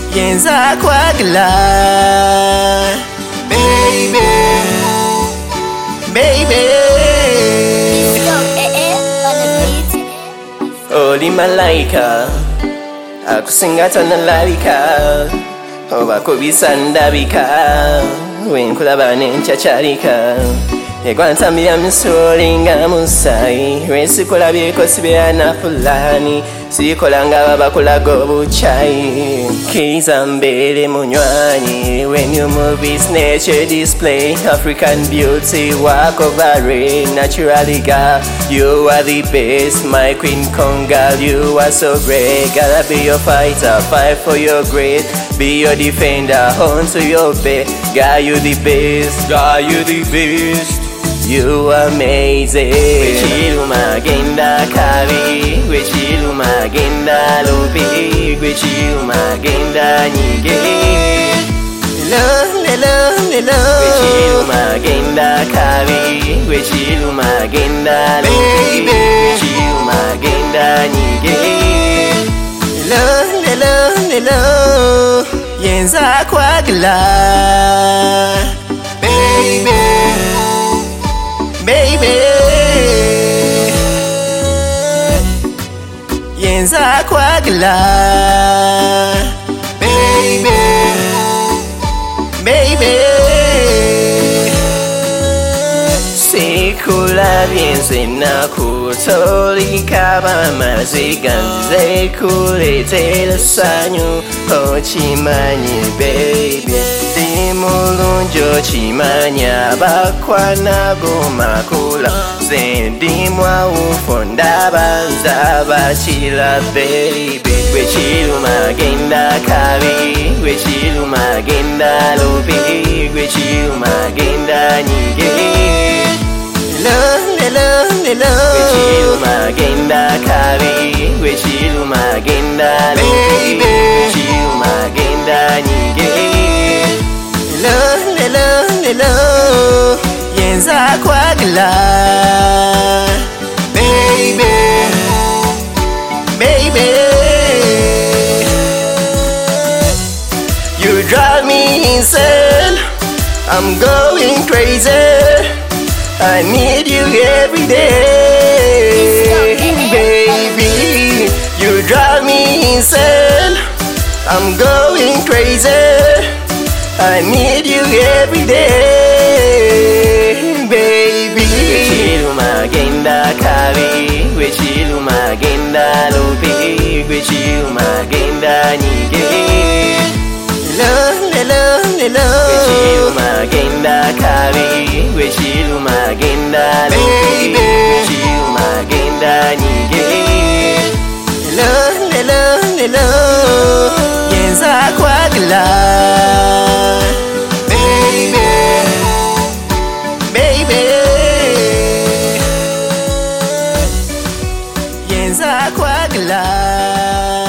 yenza kwagala. Baby, baby, oli malaika akusinga tonalalika, oba kubisa ndabika wenkulaba nenkyachalika. Egwantambira misoli nga musayi, lwensikulabyeko sibyana fulani, sikola nga babakulaga obuchayi. Kiza mbere munywanyi, when you move it's nature display, African beauty walk over it, naturally girl, you are the best, my queen conga, you are so great. Gotta be your fighter, fight for your great, be your defender, on to your bed. Girl you the best, girl you the best, you amazing. Wechiluma genda kabi, wechiluma genda lupi, wechiluma genda nyige. Wechiluma genda kabi, wechiluma genda lupi, wechiluma genda nyige. Yenza kwagala. Baby, baby, yenza kwagala. Baby, baby, sikulabye nze nakutolika bamaziga nze kuleetera essanyu okimanyi baby, ndi mulungi okimanyi abakwana gomakula, nze ndi mwawufu ndaba nzabakira baby. Gwekiruma genda kabi, gwekiruma genda lubi, gwekiruma genda nyige. Gwekiruma genda kabi, gwekiruma genda lubi, gwekiruma genda nyige. Yenza kwagala. Baby, baby, you drive me insane, I'm going crazy, I need you every day. Baby, you drive me insane, I'm going crazy, I need you every day. Baby, gwekiruma genda kabi, gwekiruma genda lubi, gwekiruma genda nyige. Gwekiruma genda kabi, gwekiruma genda lubi, gwekiruma genda nyige. Yenza kwagala. Baby, baby, yenza kwagala.